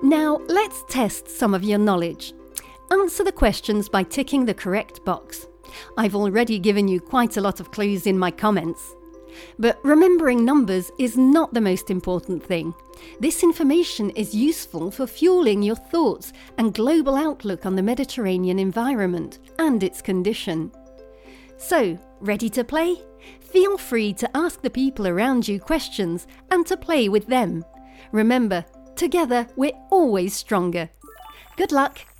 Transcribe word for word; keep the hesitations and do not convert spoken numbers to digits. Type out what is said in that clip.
Now, let's test some of your knowledge. Answer the questions by ticking the correct box. I've already given you quite a lot of clues in my comments. But remembering numbers is not the most important thing. This information is useful for fueling your thoughts and global outlook on the Mediterranean environment and its condition. So, ready to play? Feel free to ask the people around you questions and to play with them. Remember, together we're always stronger. Good luck!